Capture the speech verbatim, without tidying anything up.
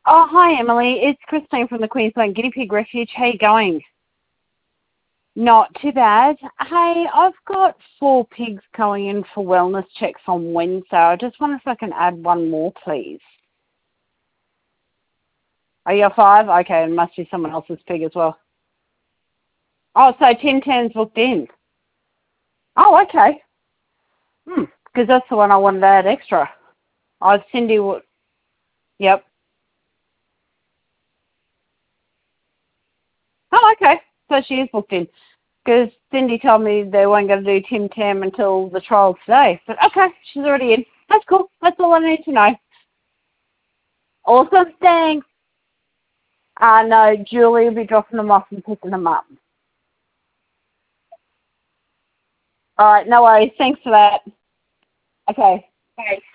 Oh, hi, Emily. It's Christine from the Queensland Guinea Pig Refuge. How you going? Not too bad. Hey, I've got four pigs going in for wellness checks on Wednesday. I just wonder if I can add one more, please. Are you five? Okay, it must be someone else's pig as well. Oh, so Tim Tan's booked in. Oh, okay. Hmm, because that's the one I wanted to add extra. Oh, Cindy would. Yep. Oh, okay. So she is booked in. Because Cindy told me they weren't going to do Tim Tam until the trial today. But okay, she's already in. That's cool. That's all I need to know. Awesome. Thanks. Uh, no, Julie will be dropping them off and picking them up. All right, no worries. Thanks for that. Okay. Bye.